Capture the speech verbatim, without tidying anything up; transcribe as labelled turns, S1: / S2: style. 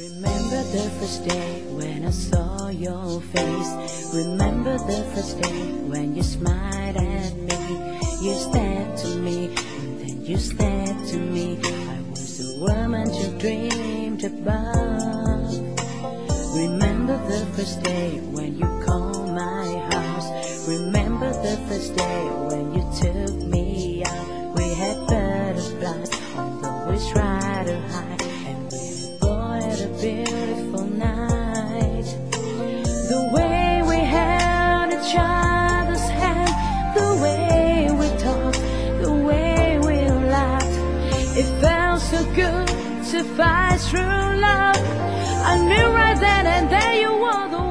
S1: Remember the first day when I saw your face. Remember the first day when you smiled at me. You stared to me, and then you stared to me. I was the woman you dreamed about. Remember the first day when you called my house. Remember the first day when you took me out. We had butterflies on the wish rider high, and we had a beautiful night. The way we held each other's hand, the way we talked, the way we laughed, it felt so good to fight through love. I knew right then and there you were the one.